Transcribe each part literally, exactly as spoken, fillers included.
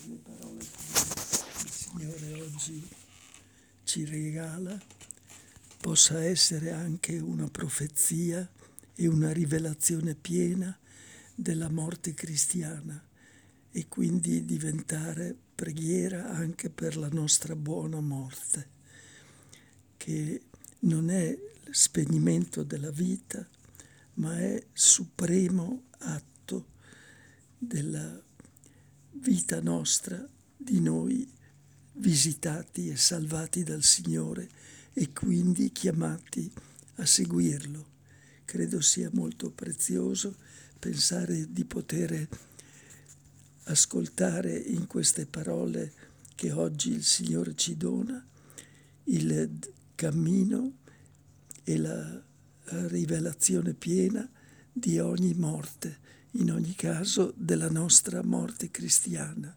le parole che il Signore oggi ci regala possa essere anche una profezia e una rivelazione piena della morte cristiana e quindi diventare preghiera anche per la nostra buona morte, che non è spegnimento della vita, ma è supremo atto della vita nostra, di noi visitati e salvati dal Signore e quindi chiamati a seguirlo. Credo sia molto prezioso pensare di poter ascoltare in queste parole che oggi il Signore ci dona il cammino e la rivelazione piena di ogni morte, in ogni caso della nostra morte cristiana.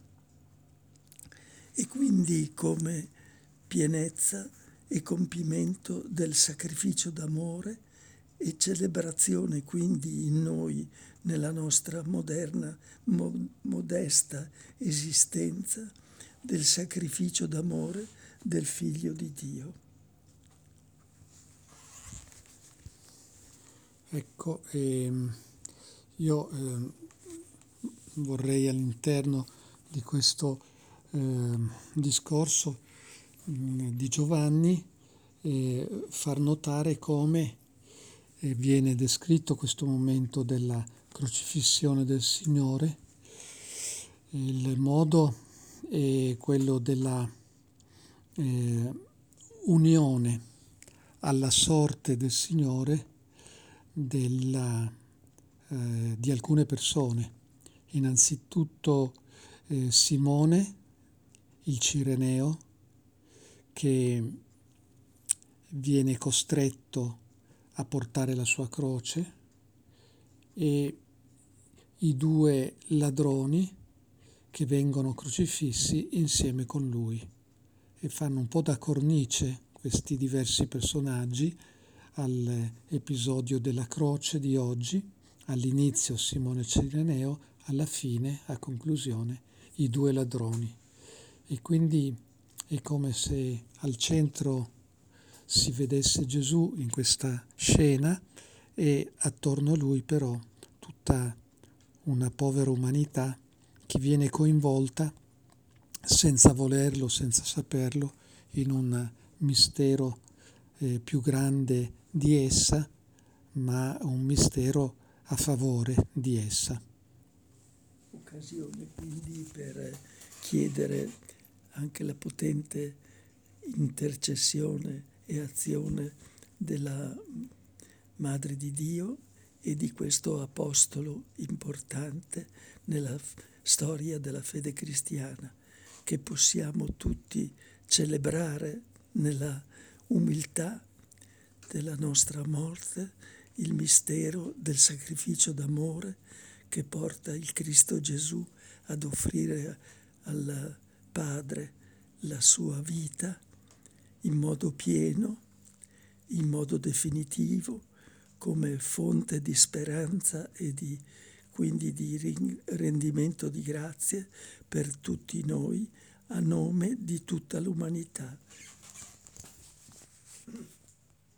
E quindi come pienezza e compimento del sacrificio d'amore e celebrazione quindi in noi, nella nostra moderna, mo- modesta esistenza, del sacrificio d'amore del Figlio di Dio. Ecco, ehm, io ehm, vorrei all'interno di questo ehm, discorso mh, di Giovanni eh, far notare come eh, viene descritto questo momento della crocifissione del Signore. Il modo è quello della eh, unione alla sorte del Signore della, eh, di alcune persone. Innanzitutto eh, Simone, il Cireneo, che viene costretto a portare la sua croce, e i due ladroni che vengono crocifissi insieme con lui, e fanno un po' da cornice questi diversi personaggi all'episodio della croce di oggi. All'inizio Simone Cireneo, alla fine, a conclusione, i due ladroni. E quindi è come se al centro si vedesse Gesù in questa scena e attorno a lui però tutta una povera umanità che viene coinvolta senza volerlo, senza saperlo, in un mistero eh, più grande di essa, ma un mistero a favore di essa. Occasione quindi per chiedere anche la potente intercessione e azione della Madre di Dio e di questo apostolo importante nella f- storia della fede cristiana, che possiamo tutti celebrare nella umiltà della nostra morte il mistero del sacrificio d'amore che porta il Cristo Gesù ad offrire al Padre la sua vita in modo pieno, in modo definitivo, come fonte di speranza e di, quindi di rendimento di grazie per tutti noi a nome di tutta l'umanità.